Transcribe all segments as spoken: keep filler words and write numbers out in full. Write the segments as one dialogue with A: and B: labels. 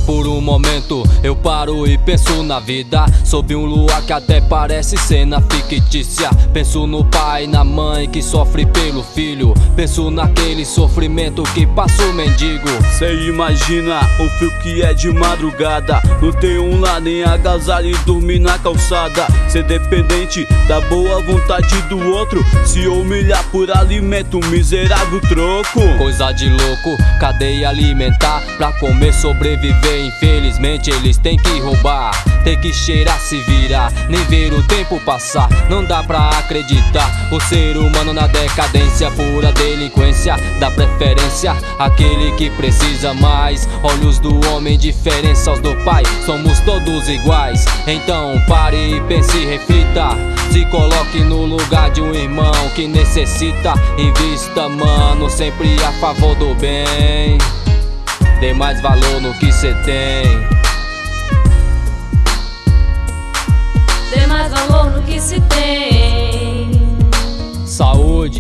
A: Por um momento eu paro e penso na vida, sob um luar que até parece cena fictícia. Penso no pai e na mãe que sofre pelo filho, penso naquele sofrimento que passa o mendigo.
B: Cê imagina o frio que é de madrugada, não tem um lar nem agasalho e dormir na calçada. Ser dependente da boa vontade do outro, se humilhar por alimento, miserável troco.
A: Coisa de louco, cadeia alimentar, pra comer sobreviver, infelizmente eles têm que roubar. Tem que cheirar, se virar, nem ver o tempo passar. Não dá pra acreditar, o ser humano na decadência, pura delinquência. Dá preferência àquele que precisa mais. Olhos do homem, diferença aos do pai, somos todos iguais. Então pare e pense e reflita, se coloque no lugar de um irmão que necessita. Invista, mano, sempre a favor do bem. Dê mais valor no que cê tem.
C: Dê mais valor no que se tem.
A: Saúde.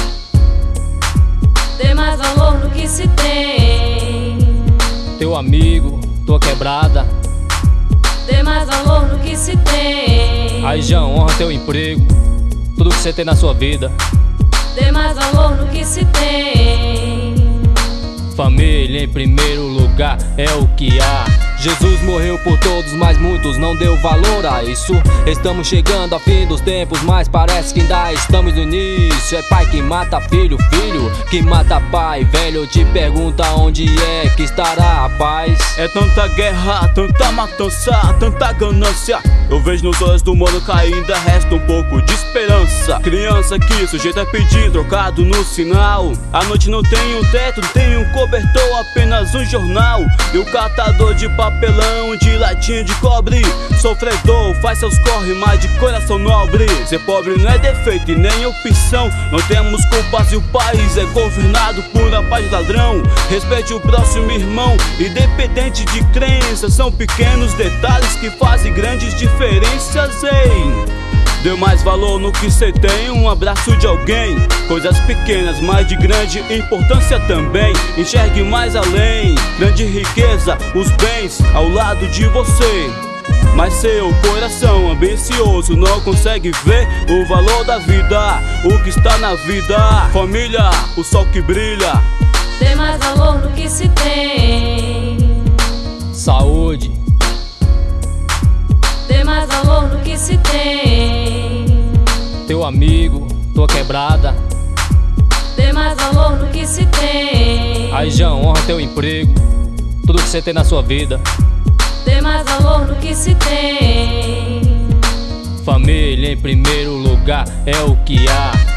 C: Dê mais valor no que se tem.
A: Teu amigo, tua quebrada.
C: Dê mais valor no que se tem.
A: Aí, João, honra teu emprego, tudo que você tem na sua vida.
C: Dê mais valor no que se tem.
A: Família em primeiro lugar é o que há. Jesus morreu por todos, mas muitos não deu valor a isso. Estamos chegando ao fim dos tempos, mas parece que ainda estamos no início. É pai que mata filho, filho que mata pai. Velho te pergunta onde é que estará a paz.
B: É tanta guerra, tanta matança, tanta ganância. Eu vejo nos olhos do mano que ainda resta um pouco de esperança. Criança que sujeita a pedir trocado no sinal. A noite não tem um teto, não tem um cobertor, apenas um jornal. E o catador de papelão, de latinha de cobre. Sofredor, faz seus corre, mas de coração nobre. Ser pobre não é defeito e nem opção. Não temos culpas e o país é governado por a paz ladrão. Respeite o próximo irmão, independente de crença. São pequenos detalhes que fazem grandes diferenças, ei. Dê mais valor no que cê tem, um abraço de alguém. Coisas pequenas, mas de grande importância também. Enxergue mais além, grande riqueza, os bens ao lado de você. Mas seu coração ambicioso não consegue ver o valor da vida, o que está na vida. Família, o sol que brilha.
C: Dê mais valor no que se tem.
A: Saúde.
C: Dê mais valor no que se tem.
A: Teu amigo, tua quebrada.
C: Dê mais valor no que se tem.
A: Aí, João, honra teu emprego, tudo que você tem na sua vida.
C: Dê mais valor no que se tem.
A: Família em primeiro lugar é o que há.